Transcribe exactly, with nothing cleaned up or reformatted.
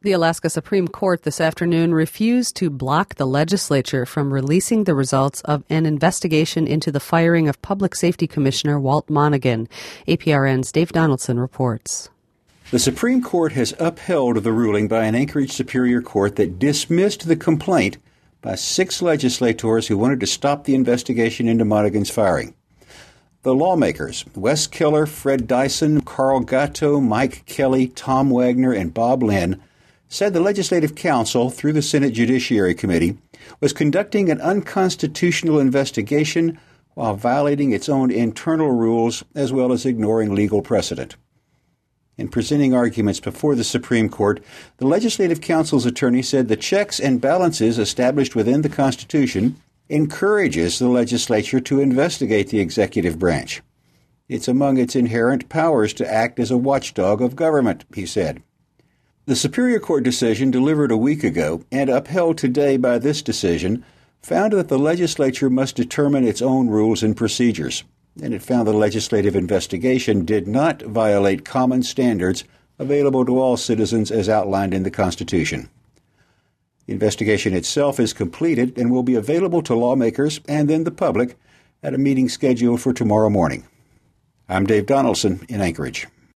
The Alaska Supreme Court this afternoon refused to block the legislature from releasing the results of an investigation into the firing of Public Safety Commissioner Walt Monaghan. A P R N's Dave Donaldson reports. The Supreme Court has upheld the ruling by an Anchorage Superior Court that dismissed the complaint by six legislators who wanted to stop the investigation into Monaghan's firing. The lawmakers, Wes Keller, Fred Dyson, Carl Gatto, Mike Kelly, Tom Wagner, and Bob Lynn, said the Legislative Council, through the Senate Judiciary Committee, was conducting an unconstitutional investigation while violating its own internal rules as well as ignoring legal precedent. In presenting arguments before the Supreme Court, the Legislative Council's attorney said the checks and balances established within the Constitution encourages the legislature to investigate the executive branch. It's among its inherent powers to act as a watchdog of government, he said. The Superior Court decision delivered a week ago and upheld today by this decision found that the legislature must determine its own rules and procedures, and it found the legislative investigation did not violate common standards available to all citizens as outlined in the Constitution. The investigation itself is completed and will be available to lawmakers and then the public at a meeting scheduled for tomorrow morning. I'm Dave Donaldson in Anchorage.